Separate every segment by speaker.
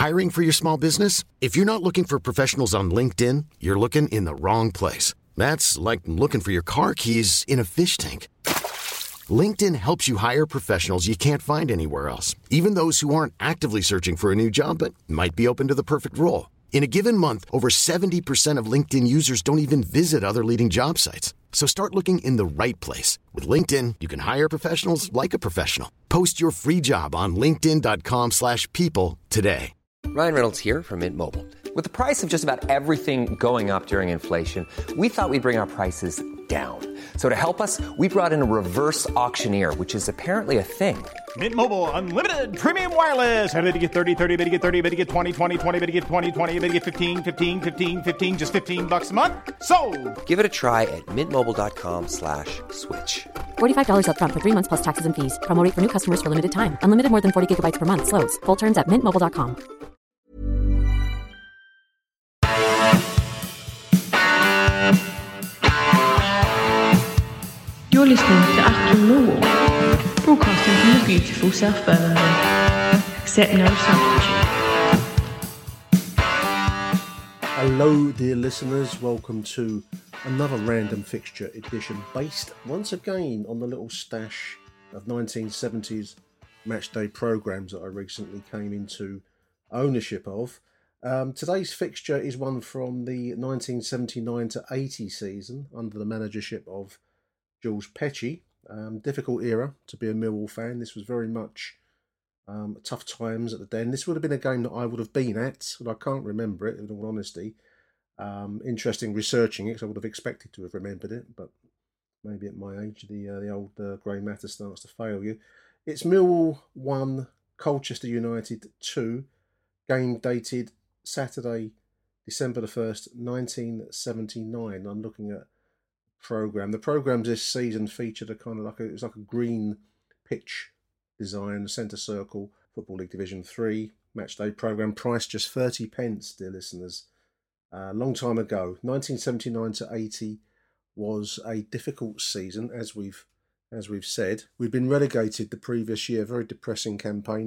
Speaker 1: Hiring for your small business? If you're not looking for professionals on LinkedIn, you're looking in the wrong place. That's like looking for your car keys in a fish tank. LinkedIn helps you hire professionals you can't find anywhere else, even those who aren't actively searching for a new job but might be open to the perfect role. In a given month, over 70% of LinkedIn users don't even visit other leading job sites. So start looking in the right place. With LinkedIn, you can hire professionals like a professional. Post your free job on linkedin.com/people today.
Speaker 2: Ryan Reynolds here from Mint Mobile. With the price of just about everything going up during inflation, we thought we'd bring our prices down. So to help us, we brought in a reverse auctioneer, which is apparently a thing.
Speaker 3: Mint Mobile Unlimited Premium Wireless. How to get 30, 30, bit to get 30, bit to get 20, 20, 20, bit to get 20, 20, bit to get 15, 15, 15, 15, just $15 a month? Sold!
Speaker 2: Give it a try at mintmobile.com/switch.
Speaker 4: $45 up front for 3 months plus taxes and fees. Promo rate for new customers for limited time. Unlimited more than 40 gigabytes per month. Slows full terms at mintmobile.com.
Speaker 5: You're listening to After Millwall, broadcasting from the beautiful South Birmingham. Accept no substitute.
Speaker 6: Hello dear listeners, welcome to another random fixture edition based once again on the little stash of 1970s matchday programmes that I recently came into ownership of. Today's fixture is one from the 1979 to 80 season under the managership of Jules Petchey. Difficult era to be a Millwall fan. This was very much tough times at the Den. This would have been a game that I would have been at, but I can't remember it in all honesty. Interesting researching it, because I would have expected to have remembered it, but maybe at my age the old grey matter starts to fail you. It's Millwall 1, Colchester United 2, game dated Saturday, December the 1st, 1979. I'm looking at program. The programs this season featured a kind of like it was like a green pitch design, centre circle, Football League Division 3 matchday program, priced just 30 pence, dear listeners. Long time ago, 1979 to 80 was a difficult season, as we've said. We'd been relegated the previous year, very depressing campaign,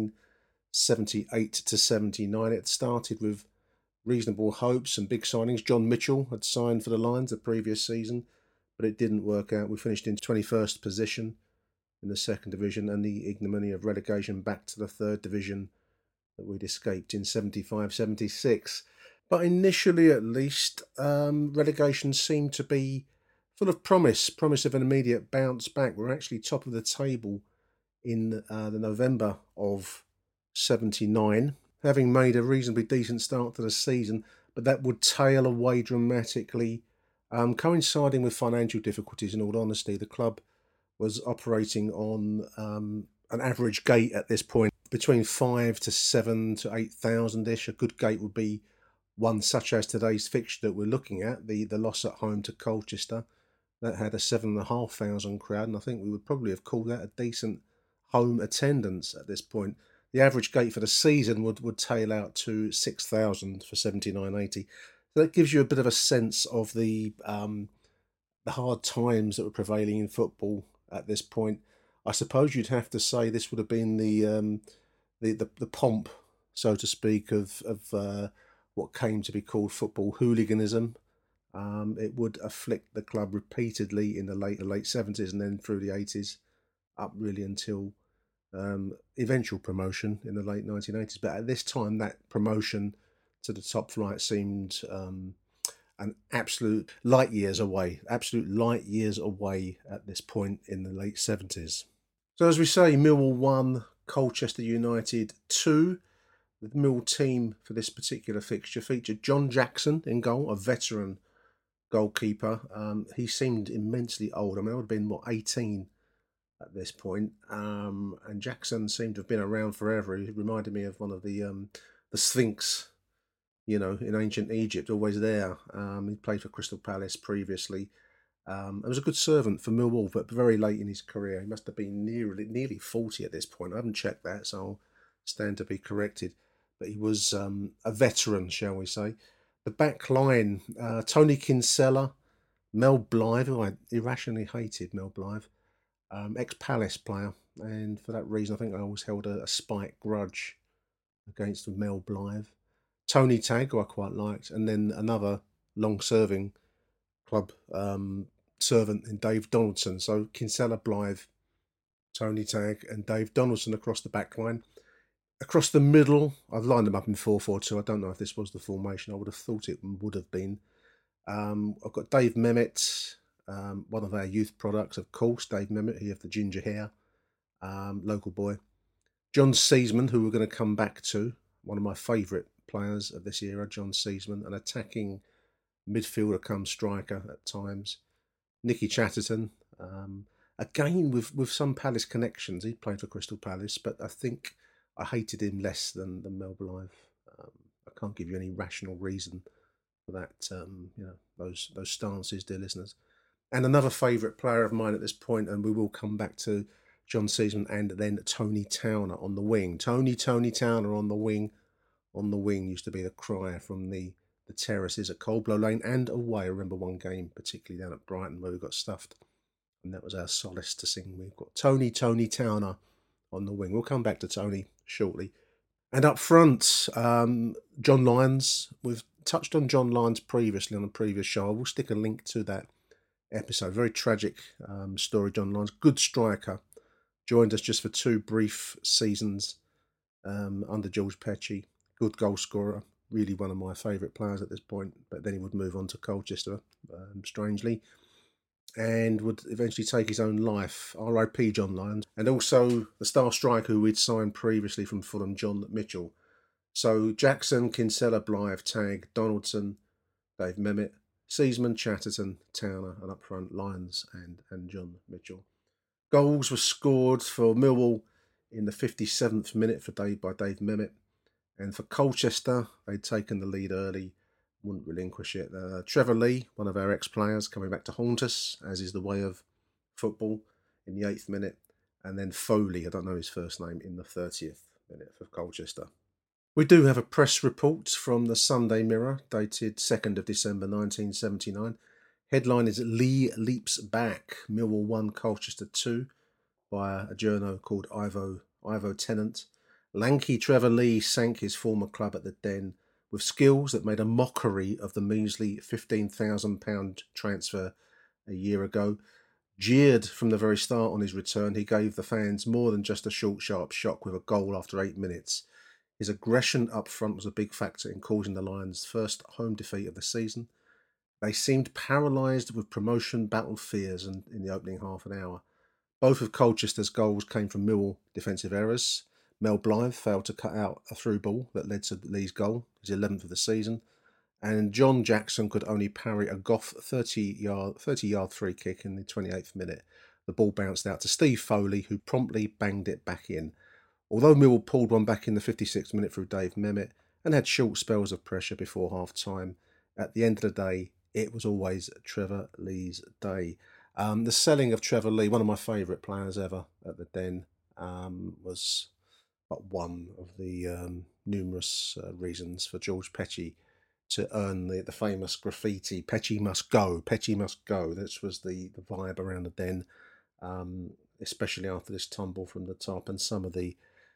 Speaker 6: 1978 to 79. It started with reasonable hopes and big signings. John Mitchell had signed for the Lions the previous season, but it didn't work out. We finished in 21st position in the second division, and the ignominy of relegation back to the third division that we'd escaped in 75-76. But initially, at least, relegation seemed to be full of promise of an immediate bounce back. We're actually top of the table in the November of 79, having made a reasonably decent start to the season, but that would tail away dramatically, coinciding with financial difficulties. In all honesty, the club was operating on an average gate at this point between 5 to 7 to 8,000-ish. A good gate would be one such as today's fixture that we're looking at, the loss at home to Colchester. That had a 7,500 crowd, and I think we would probably have called that a decent home attendance at this point. The average gate for the season would tail out to 6,000 for 79-80. So that gives you a bit of a sense of the hard times that were prevailing in football at this point. I suppose you'd have to say this would have been the pomp, so to speak, of what came to be called football hooliganism. It would afflict the club repeatedly in the late 70s and then through the 80s, up really until eventual promotion in the late 1980s. But at this time, that promotion to the top flight seemed an absolute light years away at this point in the late 70s. So as we say, Millwall 1, Colchester United 2. The Mill team for this particular fixture featured John Jackson in goal, a veteran goalkeeper. He seemed immensely old. I mean, I would have been, 18 at this point. And Jackson seemed to have been around forever. He reminded me of one of the Sphinx, in ancient Egypt, always there. He played for Crystal Palace previously. He was a good servant for Millwall, but very late in his career. He must have been nearly 40 at this point. I haven't checked that, so I'll stand to be corrected. But he was a veteran, shall we say. The back line, Tony Kinsella, Mel Blythe, who I irrationally hated Mel Blythe, ex-Palace player. And for that reason, I think I always held a spite grudge against Mel Blythe. Tony Tagg, who I quite liked, and then another long-serving club servant in Dave Donaldson. So Kinsella, Blythe, Tony Tagg and Dave Donaldson across the back line. Across the middle, I've lined them up in 4-4-2. I don't know if this was the formation. I would have thought it would have been. I've got Dave Memmott, one of our youth products, of course. Dave Memmott, he had the ginger hair, local boy. John Seasman, who we're going to come back to, one of my favourite players of this era, John Seasman, an attacking midfielder come striker at times. Nicky Chatterton, again with some Palace connections. He played for Crystal Palace, but I think I hated him less than Mel Blythe. I can't give you any rational reason for that. Those stances, dear listeners. And another favourite player of mine at this point, and we will come back to John Seasman and then Tony Towner on the wing. Tony Towner on the wing. On the wing used to be the cry from the terraces at Coldblow Lane and away. I remember one game, particularly down at Brighton, where we got stuffed. And that was our solace to sing. We've got Tony Towner on the wing. We'll come back to Tony shortly. And up front, John Lyons. We've touched on John Lyons previously on a previous show. I will stick a link to that episode. Very tragic story, John Lyons. Good striker. Joined us just for 2 brief seasons under George Petchey. Good goal scorer. Really one of my favourite players at this point. But then he would move on to Colchester, strangely. And would eventually take his own life. R.I.P. John Lyons. And also the star striker who we'd signed previously from Fulham, John Mitchell. So Jackson, Kinsella, Blythe, Tagg, Donaldson, Dave Memmott, Seasman, Chatterton, Towner, and up front Lyons and John Mitchell. Goals were scored for Millwall in the 57th minute by Dave Memmott. And for Colchester, they'd taken the lead early, wouldn't relinquish it. Trevor Lee, one of our ex-players, coming back to haunt us, as is the way of football, in the 8th minute. And then Foley, I don't know his first name, in the 30th minute for Colchester. We do have a press report from the Sunday Mirror, dated 2nd of December 1979. Headline is Lee Leaps Back, Millwall 1, Colchester 2, by a journo called Ivo Tennant. Lanky Trevor Lee sank his former club at the Den with skills that made a mockery of the measly £15,000 transfer a year ago. Jeered from the very start on his return, he gave the fans more than just a short, sharp shock with a goal after 8 minutes. His aggression up front was a big factor in causing the Lions' first home defeat of the season. They seemed paralysed with promotion battle fears in the opening half an hour. Both of Colchester's goals came from Millwall defensive errors. Mel Blythe failed to cut out a through ball that led to Lee's goal, his 11th of the season. And John Jackson could only parry a Goff 30-yard free kick in the 28th minute. The ball bounced out to Steve Foley, who promptly banged it back in. Although Millwall pulled one back in the 56th minute through Dave Memmott and had short spells of pressure before half-time, at the end of the day, it was always Trevor Lee's day. The selling of Trevor Lee, one of my favourite players ever at the Den, was but one of the numerous reasons for George Petchey to earn the famous graffiti, Petchey must go, Petchey must go. This was the vibe around the Den, especially after this tumble from the top and some of the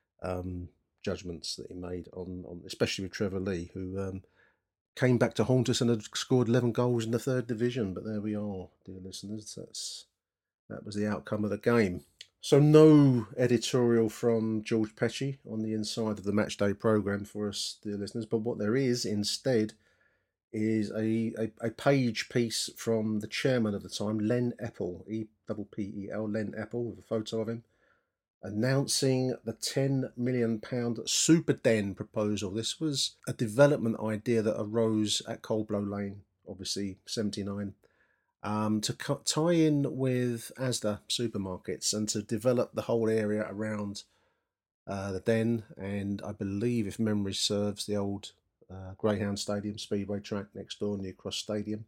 Speaker 6: judgments that he made on especially with Trevor Lee, who came back to haunt us and had scored 11 goals in the 3rd division. But there we are, dear listeners. That was the outcome of the game. So no editorial from George Petchey on the inside of the Matchday programme for us, dear listeners. But what there is instead is a page piece from the chairman of the time, Len Eppel, E-P-P-E-L, Len Eppel, with a photo of him, announcing the £10 million Super Den proposal. This was a development idea that arose at Coldblow Lane, obviously 79, to tie in with Asda supermarkets and to develop the whole area around the Den, and I believe, if memory serves, the old Greyhound Stadium, Speedway track next door, New Cross Stadium,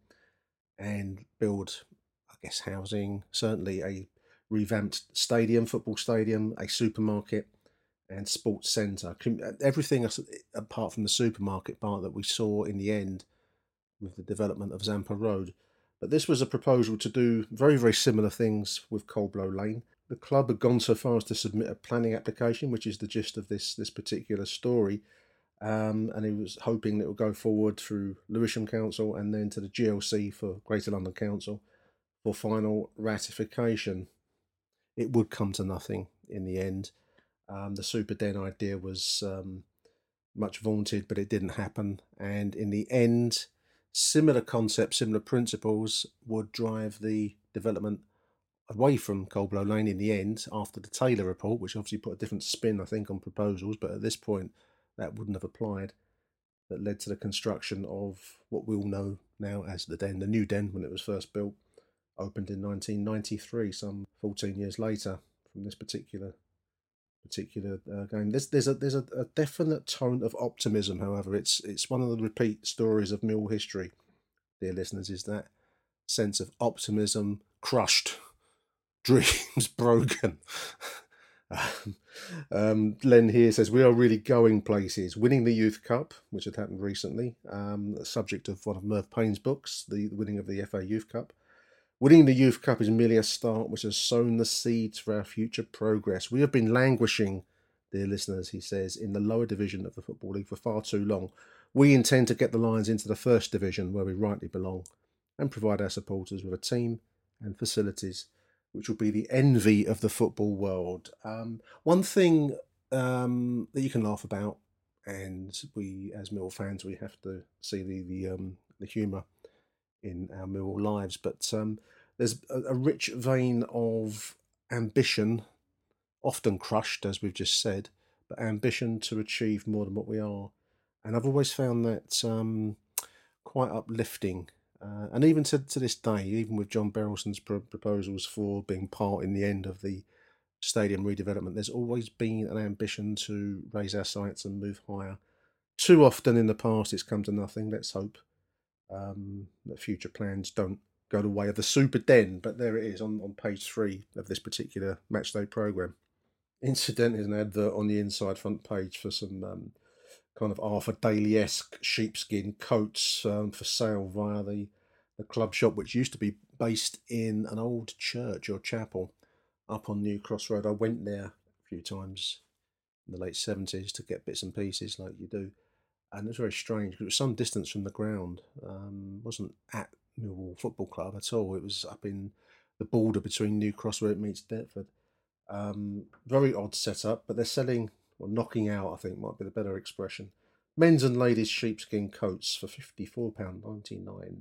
Speaker 6: and build, I guess, housing, certainly a revamped stadium, football stadium, a supermarket and sports centre. Everything apart from the supermarket part that we saw in the end with the development of Zampa Road. But this was a proposal to do very, very similar things with Coldblow Lane. the club had gone so far as to submit a planning application, which is the gist of this particular story. And he was hoping that it would go forward through Lewisham Council and then to the GLC for Greater London Council for final ratification. It would come to nothing in the end. The Super Den idea was much vaunted, but it didn't happen. And in the end, similar concepts, similar principles would drive the development away from Coldblow Lane in the end after the Taylor report, which obviously put a different spin, I think, on proposals. But at this point, that wouldn't have applied. That led to the construction of what we all know now as the Den, the new Den when it was first built, opened in 1993, some 14 years later from this particular game. There's a definite tone of optimism. However, it's one of the repeat stories of Millwall history, dear listeners, is that sense of optimism crushed, dreams broken. Len here says, we are really going places. Winning the Youth Cup, which had happened recently, the subject of one of Merv Payne's books, the winning of the FA Youth Cup. Winning the Youth Cup is merely a start which has sown the seeds for our future progress. We have been languishing, dear listeners, he says, in the lower division of the Football League for far too long. We intend to get the Lions into the first division where we rightly belong and provide our supporters with a team and facilities which will be the envy of the football world. One thing that you can laugh about, and we as Millwall fans, we have to see the humour in our Millwall lives, but there's a rich vein of ambition, often crushed, as we've just said, but ambition to achieve more than what we are. And I've always found that quite uplifting. And even to this day, even with John Berylson's proposals for being part in the end of the stadium redevelopment, there's always been an ambition to raise our sights and move higher. Too often in the past it's come to nothing. Let's hope that future plans don't go the way of the Super Den, but there it is on page 3 of this particular matchday programme. Incidentally, is an advert on the inside front page for some kind of Arthur Daly-esque sheepskin coats for sale via the club shop, which used to be based in an old church or chapel up on New Cross Road. I went there a few times in the late 70s to get bits and pieces like you do. And it was very strange because it was some distance from the ground. It wasn't at Millwall Football Club at all. It was up in the border between New Cross where it meets Deptford. Very odd setup, but they're selling, or knocking out, I think might be the better expression, men's and ladies' sheepskin coats for £54.99.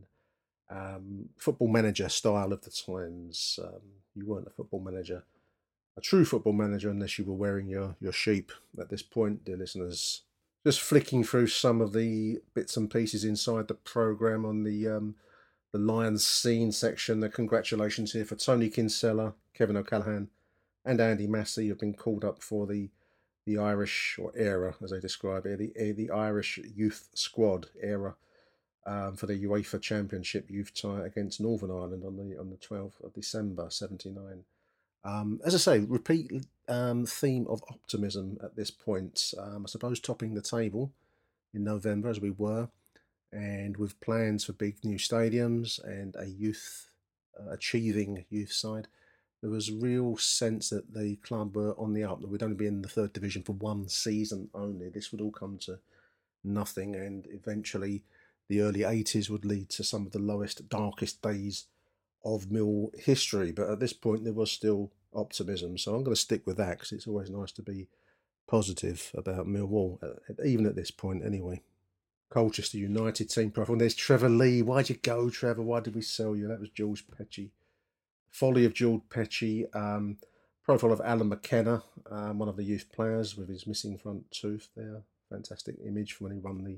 Speaker 6: Football Manager style of the times. You weren't a football manager, a true football manager, unless you were wearing your sheep at this point, dear listeners. Just flicking through some of the bits and pieces inside the programme on the Lions scene section. The congratulations here for Tony Kinsella, Kevin O'Callaghan and Andy Massey, who have been called up for the Irish, or era as they describe it, the Irish youth squad era for the UEFA Championship youth tie against Northern Ireland on the 12th of December 79. As I say, repeat theme of optimism at this point. I suppose topping the table in November as we were, and with plans for big new stadiums and a youth achieving youth side, there was a real sense that the club were on the up, that we'd only be in the third division for one season only. This would all come to nothing, and eventually the early 80s would lead to some of the lowest, darkest days of Millwall history. But at this point there was still optimism, so I'm going to stick with that because it's always nice to be positive about Millwall, even at this point anyway. Colchester United team profile. And there's Trevor Lee. Why'd you go, Trevor? Why did we sell you? That was George Petchey. Folly of George Petchey. Profile of Alan McKenna, one of the youth players with his missing front tooth there. Fantastic image from when he won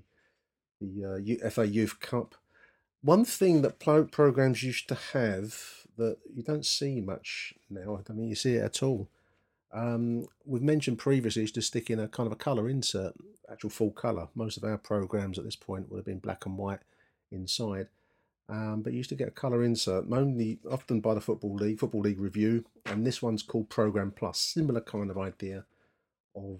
Speaker 6: the FA Youth Cup. One thing that programmes used to have that you don't see much now, I mean, you see it at all. We've mentioned previously is to stick in a kind of a colour insert, actual full colour. Most of our programmes at this point would have been black and white inside. But you used to get a colour insert, often by the Football League Review, and this one's called Programme Plus. Similar kind of idea of,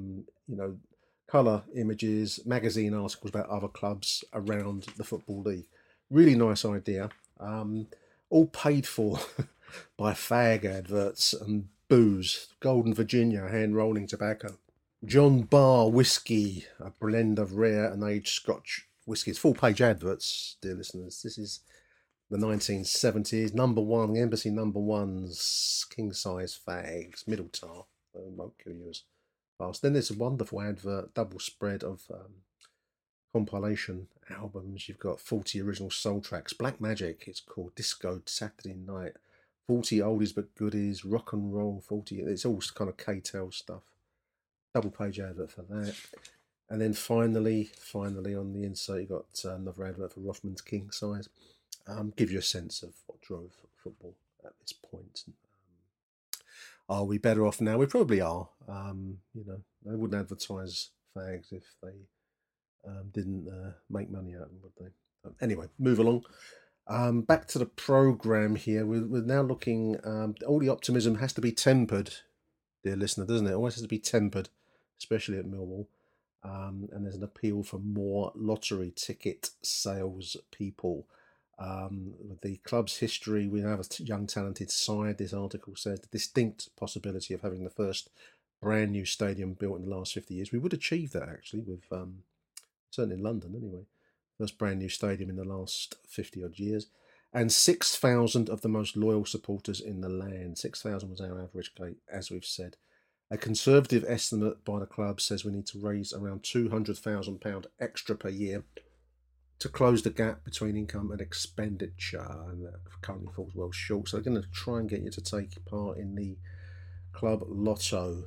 Speaker 6: colour images, magazine articles about other clubs around the Football League. Really nice idea. All paid for by fag adverts and booze. Golden Virginia hand-rolling tobacco. John Bar whiskey, a blend of rare and aged Scotch whiskies. Full-page adverts, dear listeners. This is the 1970s. Number one, Embassy number ones, king-size fags, middle tar. Won't kill you as fast. Then there's a wonderful advert, double spread of compilation albums. You've got 40 original soul tracks. Black Magic, it's called. Disco Saturday Night. 40 oldies but goodies. Rock and roll 40. It's all kind of K-Tel stuff. Double page advert for that. And then finally on the inside, you got another advert for Rothman's King Size. Give you a sense of what drove football at this point. Are we better off now? We probably are. They wouldn't advertise fags if they didn't make money out of them, would they? Anyway, move along. Back to the programme here. We're now looking... all the optimism has to be tempered, dear listener, doesn't it? Always has to be tempered, especially at Millwall. And there's an appeal for more lottery ticket sales people. With the club's history, we have a young talented side. This article says the distinct possibility of having the first brand new stadium built in the last 50 years. We would achieve that actually with certainly in London anyway. First brand new stadium in the last 50 odd years. And 6,000 of the most loyal supporters in the land. 6,000 was our average gate, as we've said. A conservative estimate by the club says we need to raise around £200,000 extra per year to close the gap between income and expenditure, and that currently falls well short. So they're going to try and get you to take part in the club lotto.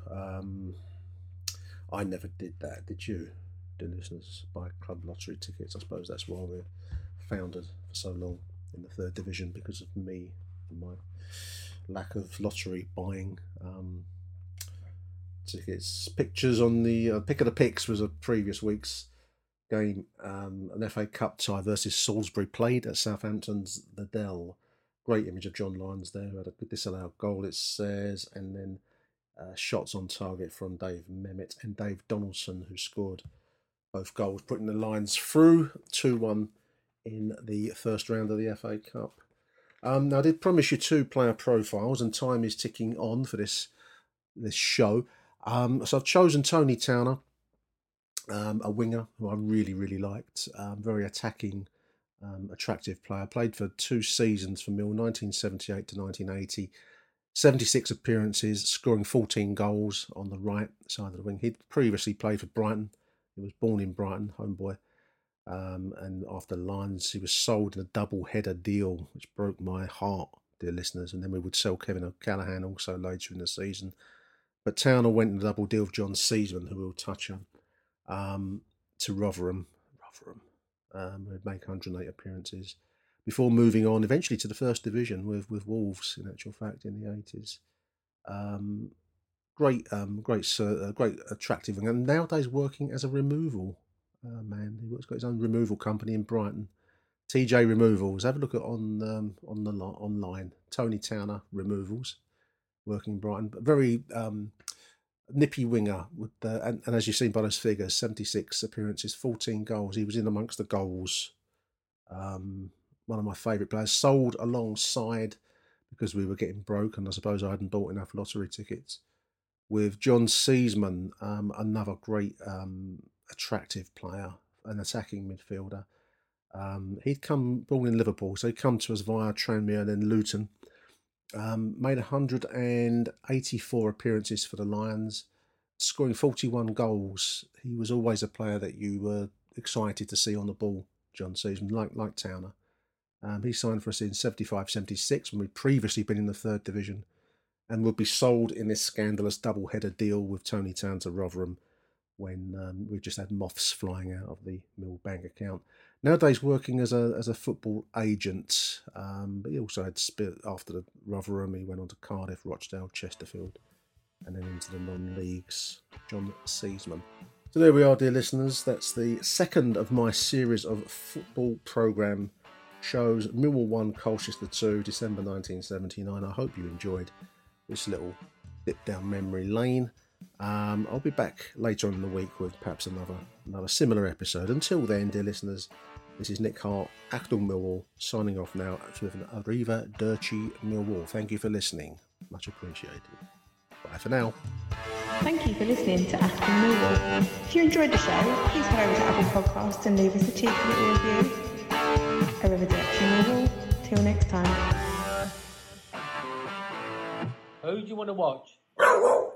Speaker 6: I never did that, did you, dear listeners? Buy club lottery tickets. I suppose that's why we're founded for so long in the third division, because of me and my lack of lottery buying. Tickets. Pictures on the pick of the picks was a previous week's game, an FA Cup tie versus Salisbury, played at Southampton's The Dell. Great image of John Lyons there, who had a good disallowed goal, it says, and then shots on target from Dave Memmott and Dave Donaldson, who scored both goals, putting the Lions through 2-1 in the first round of the FA Cup. Now, I did promise you 2 player profiles, and time is ticking on for this show. So I've chosen Tony Towner, a winger who I really, really liked. Very attacking, attractive player. Played for 2 seasons for Mill, 1978 to 1980. 76 appearances, scoring 14 goals on the right side of the wing. He'd previously played for Brighton. He was born in Brighton, homeboy. And after Lions, he was sold in a double-header deal, which broke my heart, dear listeners. And then we would sell Kevin O'Callaghan also later in the season. But Towner went in a double deal with John Seasman, who we'll touch on, to Rotherham. Who'd make 108 appearances before moving on eventually to the first division with Wolves, in actual fact, in the 80s. Great, attractive, and nowadays working as a removal man. He's got his own removal company in Brighton, TJ Removals. Have a look at online. Tony Towner Removals, working in Brighton, but very nippy winger with and as you've seen by those figures, 76 appearances, 14 goals. He was in amongst the goals. One of my favourite players. Sold alongside, because we were getting broke, and I suppose I hadn't bought enough lottery tickets, with John Seasman, another great attractive player, an attacking midfielder. He'd come, born in Liverpool, so he'd come to us via Tranmere and then Luton. Made 184 appearances for the Lions, scoring 41 goals. He was always a player that you were excited to see on the ball, John Seasman, like Towner. He signed for us in 75-76 when we'd previously been in the third division, and would be sold in this scandalous double-header deal with Tony Towner to Rotherham when we just had moths flying out of the Mill bank account. Nowadays working as a football agent, but he also had after the Rotherham, he went on to Cardiff, Rochdale, Chesterfield, and then into the non-leagues. John Seasman. So there we are, dear listeners. That's the second of my series of football programme shows. Millwall 1, Colchester 2, December 1979. I hope you enjoyed this little dip down memory lane. I'll be back later on in the week with perhaps another similar episode. Until then, dear listeners, This is Nick Hart, Achtung Millwall, signing off now with an Arrivederci Millwall. Thank you for listening. Much appreciated. Bye for now.
Speaker 5: Thank you for listening to Achtung Millwall. If you enjoyed the show, please head over to Apple Podcasts and leave us a cheeky little review. Arrivederci Millwall. Till next time.
Speaker 7: Who do you want to watch?